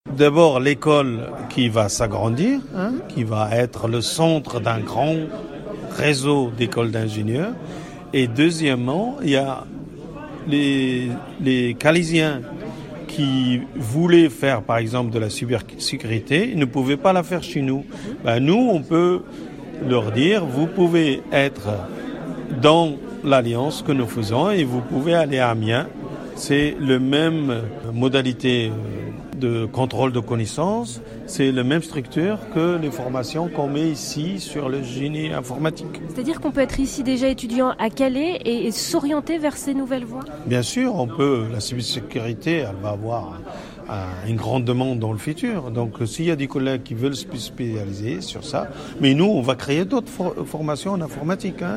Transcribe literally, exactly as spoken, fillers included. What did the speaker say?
D'abord, l'école qui va s'agrandir, hein, qui va être le centre d'un grand réseau d'écoles d'ingénieurs. Et deuxièmement, il y a les, les Calaisiens qui voulaient faire, par exemple, de la cybersécurité, ils ne pouvaient pas la faire chez nous. Ben, nous, on peut leur dire, vous pouvez être dans l'alliance que nous faisons et vous pouvez aller à Amiens. C'est la même modalité de contrôle de connaissances, c'est la même structure que les formations qu'on met ici sur le génie informatique. C'est-à-dire qu'on peut être ici déjà étudiant à Calais et, et s'orienter vers ces nouvelles voies ? Bien sûr, on peut. La cybersécurité, elle va avoir une grande demande dans le futur. Donc, s'il y a des collègues qui veulent se spécialiser sur ça, mais nous, on va créer d'autres for- formations en informatique. Hein.